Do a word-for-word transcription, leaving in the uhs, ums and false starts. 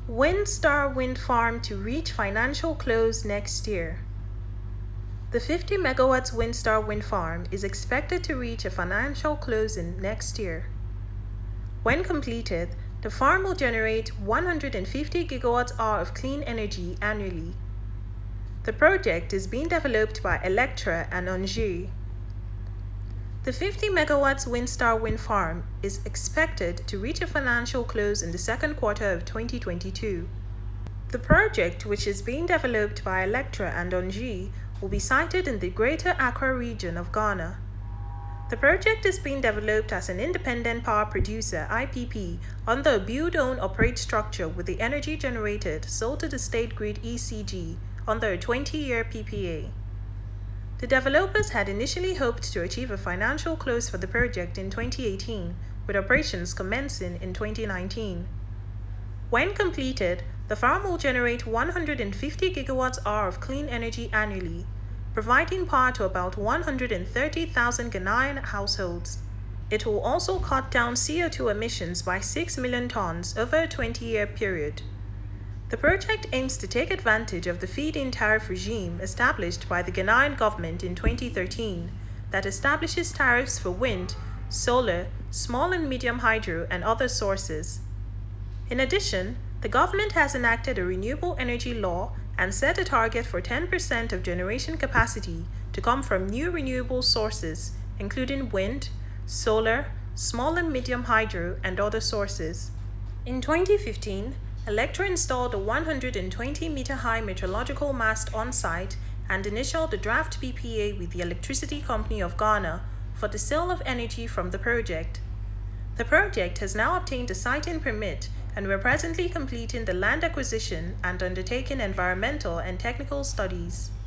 Windstar Wind Farm to reach financial close next year. The fifty megawatts Windstar Wind Farm is expected to reach a financial closing next year. When completed, the farm will generate one hundred fifty gigawatt-hour of clean energy annually. The project is being developed by Electra and Engie. The fifty megawatts Windstar Wind Farm is expected to reach a financial close in the second quarter of twenty twenty-two. The project, which is being developed by Electra and Engie, will be sited in the Greater Accra region of Ghana. The project is being developed as an independent power producer I P P under a build-own-operate structure with the energy generated sold to the State Grid E C G under a twenty-year P P A. The developers had initially hoped to achieve a financial close for the project in twenty eighteen, with operations commencing in twenty nineteen. When completed, the farm will generate one hundred fifty gigawatts-hour of clean energy annually, providing power to about one hundred thirty thousand Ghanaian households. It will also cut down C O two emissions by six million tons over a twenty-year period. The project aims to take advantage of the feed-in tariff regime established by the Ghanaian government in twenty thirteen that establishes tariffs for wind, solar, small and medium hydro, and other sources. In addition, the government has enacted a renewable energy law and set a target for ten percent of generation capacity to come from new renewable sources, including wind, solar, small and medium hydro, and other sources. In twenty fifteen, Electra installed a one hundred twenty meter high meteorological mast on site and initialed a draft P P A with the Electricity Company of Ghana for the sale of energy from the project. The project has now obtained a siting permit, and we're presently completing the land acquisition and undertaking environmental and technical studies.